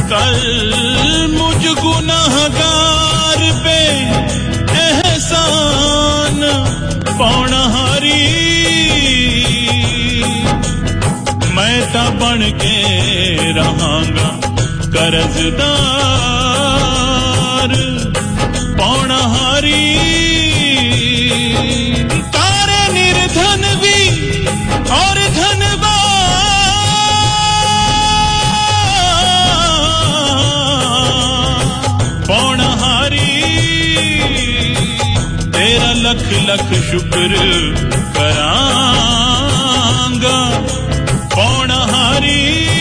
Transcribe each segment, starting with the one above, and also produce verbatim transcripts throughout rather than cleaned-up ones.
कल मुझ गुनाहगार पे एहसान पौनहारी मैं ता बन के रहांगा कर्जदार पौनहारी तारे निर्धन भी और धनवान पौनहारी तेरा लख लख शुक्र करांगा पौनहारी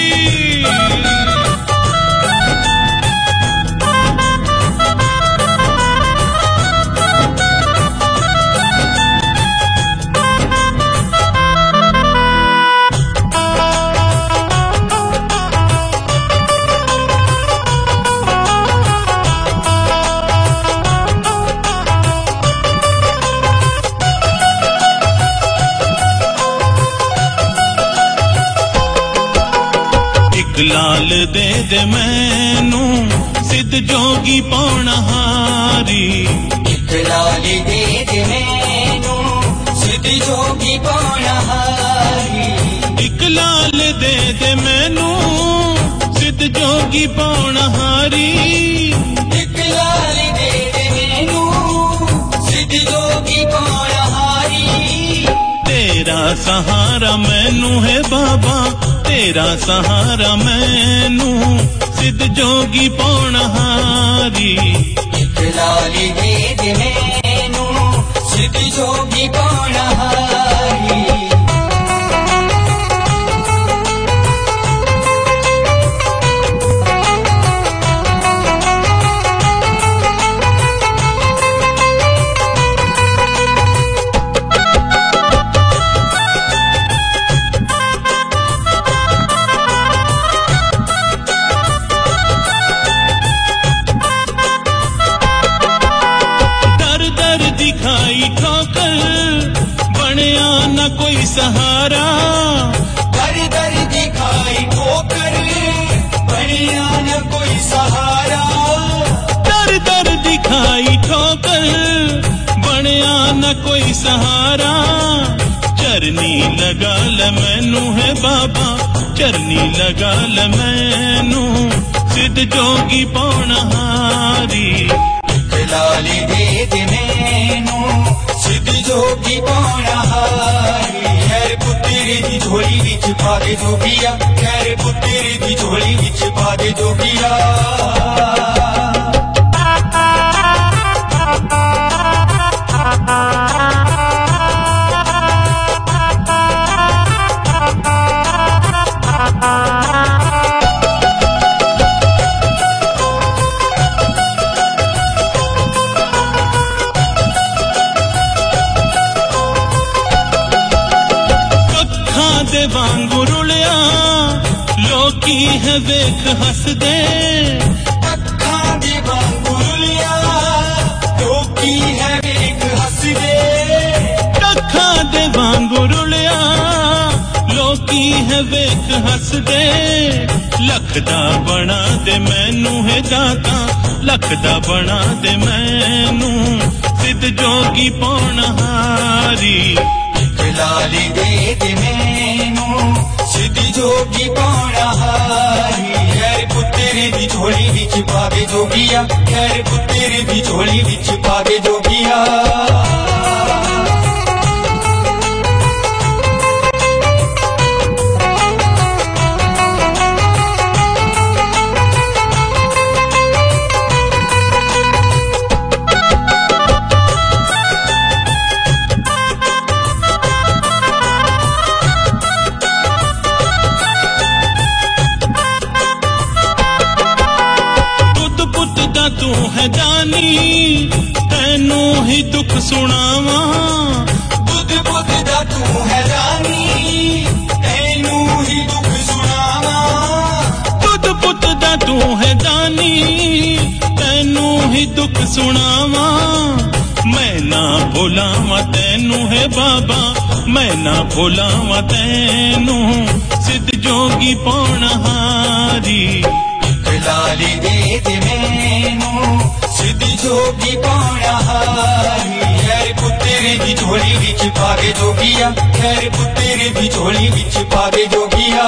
लाल दे दे मैनू सिद्ध जोगी पौनहारी एक लाल दे दे मैनू सिद्ध जोगी पौनहारी एक लाल दे दे मैनू सिद्ध जोगी पौनहारी एक लाल दे दे मैनू सिद्ध जोगी पौनहारी तेरा सहारा मैनू है बाबा तेरा सहारा मैनू सिद्ध जोगी पौनहारी एक लाली दे दे मैनू सिद्ध जोगी पौनहारी कोई सहारा दर दर दिखाई ठोकर बढ़िया न कोई सहारा दर दर दिखाई ठोकर बढ़िया न कोई सहारा चरनी लगा ल मैनू है बाबा चरनी लगा ल मैनू सिद्ध जोगी पौनहारी लाली दे दे मैनू सिद्ध जोगी पौनहारी खैर पुत्तरी दी झोली विच पा दे जोगिया खैर पुत्तरी दी झोली विच पा दे जोगिया वांगू रुलिया लोकी है वेख हस दे अखां दे वांगू रुलिया लोकी है वेख हस दे अखां दे वांगू रुलिया लोकी है वेख हस दे लख दा बना दे मैनू है दाता लख दा बना दे मैनू सिद्ध जोगी पौनहारी लाली दे दे मैनू सिद्ध जोगी पौनहारी खैर पुत्तरी दी झोली विच पा दे जोगिया खैर पुत्तरी दी झोली विच पा दे जोगिया तू है जानी तैनू ही दुख सुनावा बुध बुध दा तू है जानी तैनू ही दुख सुनावा बुध बुध दा तू है जानी तैनू ही दुख सुनावा मैं ना भुलावा तैनू है बाबा मैं ना भुलावा तैनू सिद्ध जोगी पौनहारी ਲਾਲੀ ਦੇ ਦੇ ਮੈਨੂੰ ਸਿੱਧੀ ਜੋਗੀ ਪਾਉਣਾ ਹਾਰੀ ਖੈਰ ਪੁੱਤਰ ਦੀ ਝੋਲੀ ਵਿੱਚ ਪਾ ਦੇ ਜੋਗੀਆ ਖੈਰ ਪੁੱਤਰ ਦੀ ਝੋਲੀ ਵਿੱਚ ਪਾ ਦੇ ਜੋਗੀਆ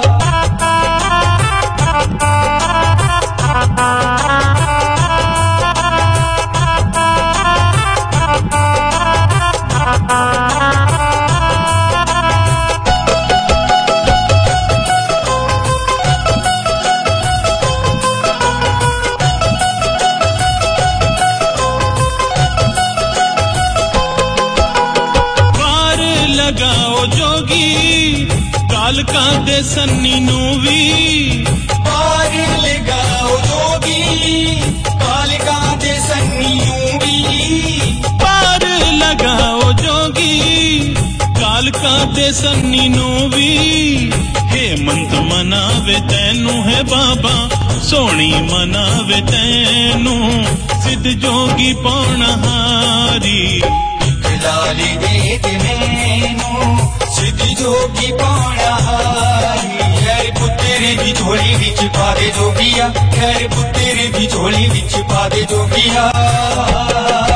लगाओ जोगी कालका दे सन्नी नू भी पार लगाओ जोगी कालका दे सन्नी नू भी पार लगाओ जोगी कालका दे सन्नी नू भी हेमंत मनावे तैनू है बाबा सोनी मनावे तैनू सिद्ध जोगी पौना हारी लाली दे दे मैनू सिद्धी जोगी पाउणा हारी खैर पुत्तर दी झोली विच पा दे जोगिया खैर पुत्तर दी झोली विच पा दे जोगिया